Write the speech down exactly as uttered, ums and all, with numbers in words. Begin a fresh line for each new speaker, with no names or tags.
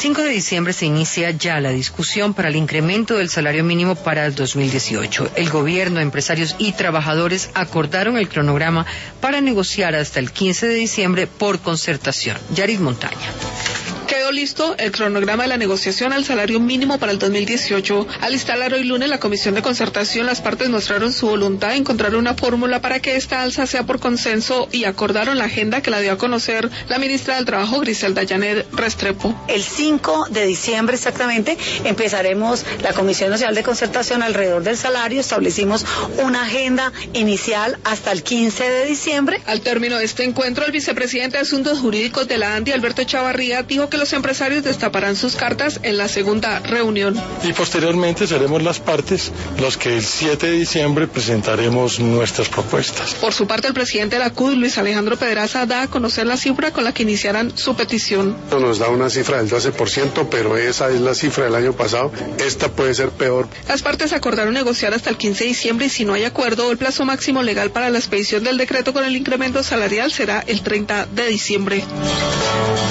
cinco de diciembre se inicia ya la discusión para el incremento del salario mínimo para el dos mil dieciocho. El gobierno, empresarios y trabajadores acordaron el cronograma para negociar hasta el quince de diciembre por concertación. Yarit Montaña.
Quedó listo el cronograma de la negociación al salario mínimo para el dos mil dieciocho. Al instalar hoy lunes la comisión de concertación, las partes mostraron su voluntad de encontrar una fórmula para que esta alza sea por consenso y acordaron la agenda que la dio a conocer la ministra del Trabajo, Griselda Janet Restrepo.
El cinco de diciembre exactamente empezaremos la Comisión Nacional de Concertación alrededor del salario. Establecimos una agenda inicial hasta el quince de diciembre.
Al término de este encuentro, el vicepresidente de Asuntos Jurídicos de la ANDI, Alberto Chavarría, dijo que los empresarios destaparán sus cartas en la segunda reunión.
Y posteriormente seremos las partes los que el siete de diciembre presentaremos nuestras propuestas.
Por su parte, el presidente de la C U D, Luis Alejandro Pedraza, da a conocer la cifra con la que iniciarán su petición.
Nos da una cifra del doce por ciento, pero esa es la cifra del año pasado. Esta puede ser peor.
Las partes acordaron negociar hasta el quince de diciembre y si no hay acuerdo, el plazo máximo legal para la expedición del decreto con el incremento salarial será el treinta de diciembre.